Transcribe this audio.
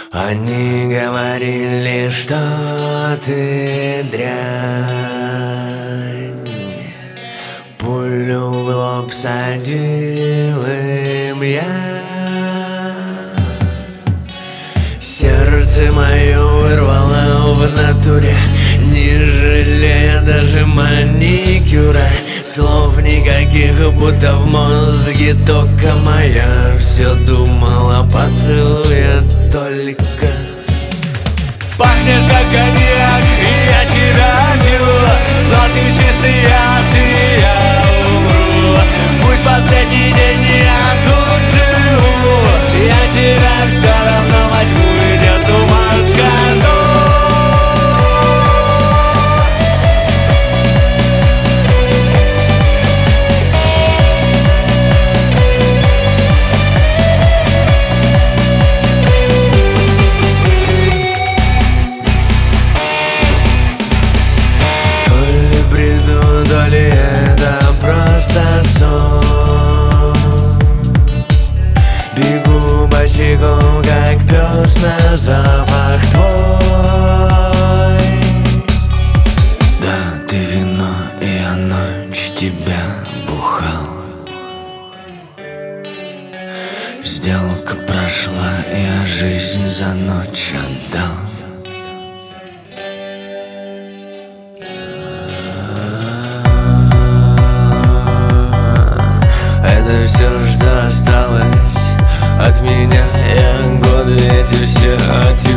Они говорили, что ты дрянь, пулю в лоб садил им я. Сердце мое вырвало в натуре, не жалея даже маникюра. Слов никаких, будто в мозге только моя. Все думала, поцелуя только. Пахнешь как коньяк, я тебя пью, но ты чистый яд, и я умру. Пусть последний день я тут живу, я тебя все равно возьму, и я с ума схожу. То ли это просто сон? Бегу босиком, как пес на запах твой. Да, ты вино, и я ночь тебя бухал. Сделка прошла, я жизнь за ночь отдал. Это все, что осталось от меня. Я годы эти все от тебя.